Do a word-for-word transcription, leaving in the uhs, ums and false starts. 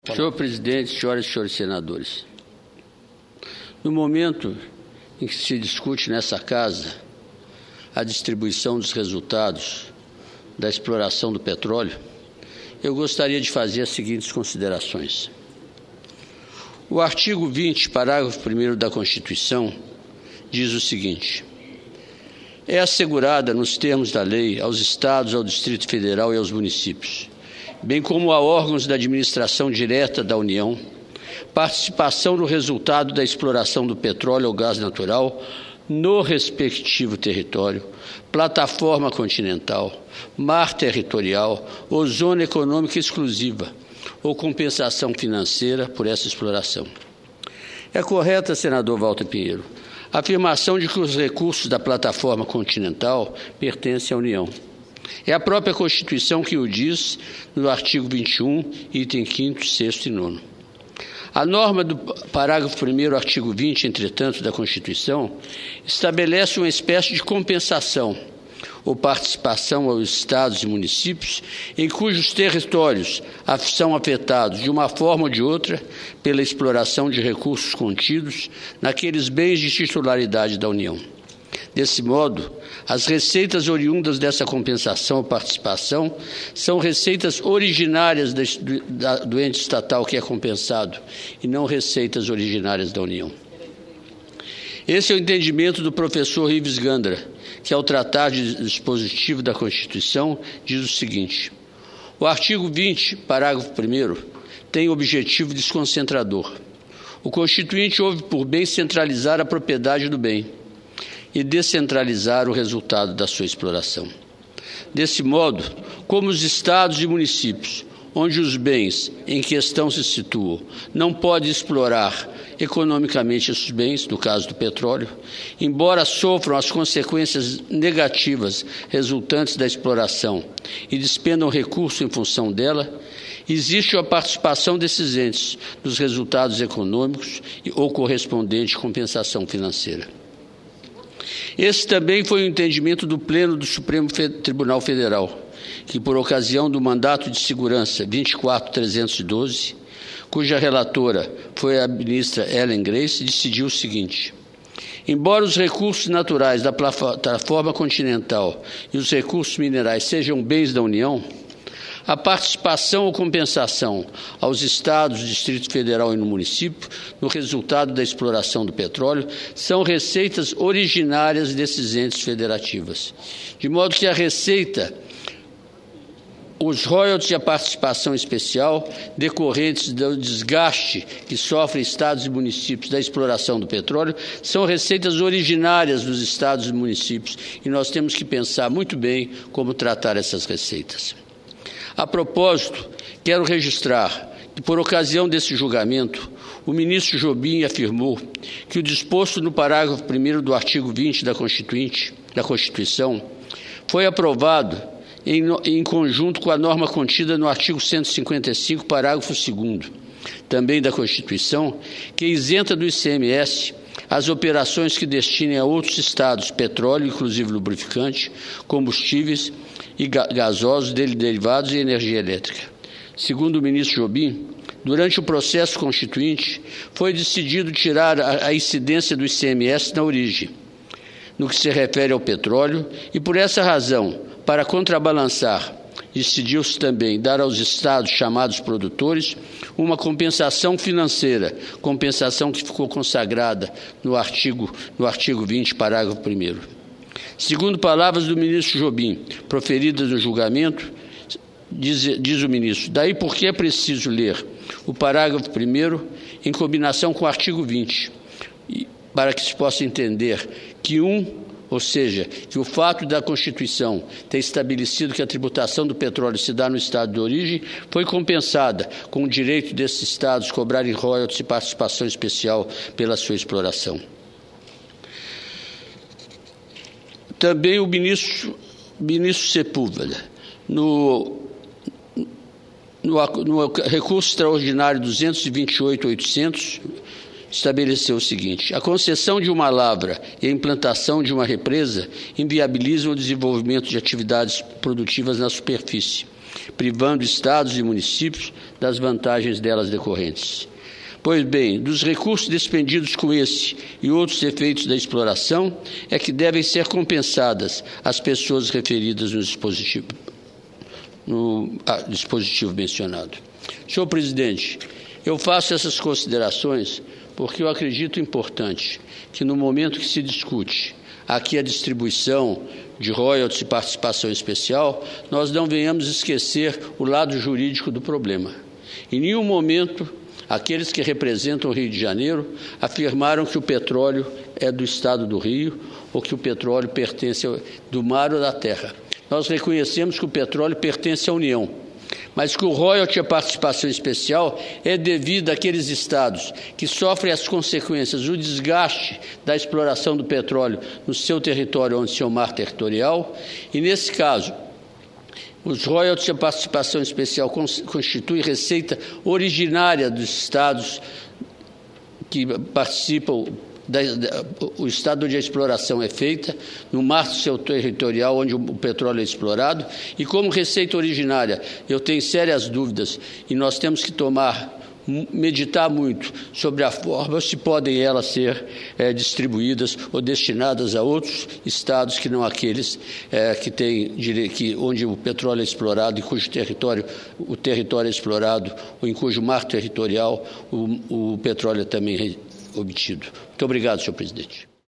Senhor presidente, senhoras e senhores senadores, no momento em que se discute nessa casa a distribuição dos resultados da exploração do petróleo, eu gostaria de fazer as seguintes considerações. O artigo vinte, parágrafo primeiro da Constituição, diz o seguinte: é assegurada, nos termos da lei, aos Estados, ao Distrito Federal e aos municípios, bem como a órgãos da administração direta da União, participação no resultado da exploração do petróleo ou gás natural no respectivo território, plataforma continental, mar territorial ou zona econômica exclusiva, ou compensação financeira por essa exploração. É correta, senador Walter Pinheiro, a afirmação de que os recursos da plataforma continental pertencem à União. É a própria Constituição que o diz no artigo vinte e um, item quinto, sexto e nono. A norma do parágrafo primeiro, artigo vinte, entretanto, da Constituição, estabelece uma espécie de compensação ou participação aos estados e municípios em cujos territórios são afetados, de uma forma ou de outra, pela exploração de recursos contidos naqueles bens de titularidade da União. Desse modo, as receitas oriundas dessa compensação ou participação são receitas originárias do ente estatal que é compensado e não receitas originárias da União. Esse é o entendimento do professor Ives Gandra, que, ao tratar de dispositivo da Constituição, diz o seguinte: o artigo vinte, parágrafo primeiro, tem objetivo desconcentrador. O Constituinte houve por bem centralizar a propriedade do bem e descentralizar o resultado da sua exploração. Desse modo, como os estados e municípios, onde os bens em questão se situam, não podem explorar economicamente esses bens, no caso do petróleo, embora sofram as consequências negativas resultantes da exploração e despendam recursos em função dela, existe a participação desses entes nos resultados econômicos ou correspondente compensação financeira. Esse também foi o entendimento do Pleno do Supremo Tribunal Federal, que, por ocasião do mandato de segurança vinte e quatro mil trezentos e doze, cuja relatora foi a ministra Ellen Grace, decidiu o seguinte: embora os recursos naturais da plataforma continental e os recursos minerais sejam bens da União, a participação ou compensação aos estados, Distrito Federal e no município, no resultado da exploração do petróleo, são receitas originárias desses entes federativos. De modo que a receita, os royalties e a participação especial decorrentes do desgaste que sofrem estados e municípios da exploração do petróleo são receitas originárias dos estados e municípios, e nós temos que pensar muito bem como tratar essas receitas. A propósito, quero registrar que, por ocasião desse julgamento, o ministro Jobim afirmou que o disposto no parágrafo primeiro do artigo vinte da Constituinte, da Constituição foi aprovado em, em conjunto com a norma contida no artigo cento e cinquenta e cinco, parágrafo segundo, também da Constituição, que isenta do I C M S as operações que destinem a outros estados petróleo, inclusive lubrificante, combustíveis e gasosos, dele derivados e energia elétrica. Segundo o ministro Jobim, durante o processo constituinte, foi decidido tirar a, a incidência do I C M S na origem, no que se refere ao petróleo, e por essa razão, para contrabalançar, decidiu-se também dar aos estados chamados produtores uma compensação financeira, compensação que ficou consagrada no artigo, no artigo vinte, parágrafo primeiro. Segundo palavras do ministro Jobim, proferidas no julgamento, diz, diz o ministro, daí porque é preciso ler o parágrafo primeiro em combinação com o artigo vinte, para que se possa entender que um Ou seja, que o fato da Constituição ter estabelecido que a tributação do petróleo se dá no estado de origem foi compensada com o direito desses estados cobrarem royalties e participação especial pela sua exploração. Também o ministro, ministro Sepúlveda, no, no, no recurso extraordinário duzentos e vinte e oito mil oitocentos, estabeleceu o seguinte: a concessão de uma lavra e a implantação de uma represa inviabilizam o desenvolvimento de atividades produtivas na superfície, privando estados e municípios das vantagens delas decorrentes. Pois bem, dos recursos despendidos com esse e outros efeitos da exploração é que devem ser compensadas as pessoas referidas no dispositivo, no ah, dispositivo mencionado. Senhor presidente, eu faço essas considerações porque eu acredito importante que no momento que se discute aqui a distribuição de royalties e participação especial, nós não venhamos esquecer o lado jurídico do problema. Em nenhum momento, aqueles que representam o Rio de Janeiro afirmaram que o petróleo é do Estado do Rio ou que o petróleo pertence ao, do mar ou da terra. Nós reconhecemos que o petróleo pertence à União, mas que o royalty e a participação especial é devido àqueles estados que sofrem as consequências, o desgaste da exploração do petróleo no seu território ou no seu mar territorial, e nesse caso, os royalties e a participação especial constituem receita originária dos estados que participam, da, da, o estado onde a exploração é feita, no mar do seu territorial onde o petróleo é explorado, e como receita originária eu tenho sérias dúvidas e nós temos que tomar, meditar muito sobre a forma se podem elas ser é, distribuídas ou destinadas a outros estados que não aqueles é, que têm que, onde o petróleo é explorado e cujo território o território é explorado ou em cujo mar territorial o, o petróleo é também obtido. Muito obrigado, senhor presidente.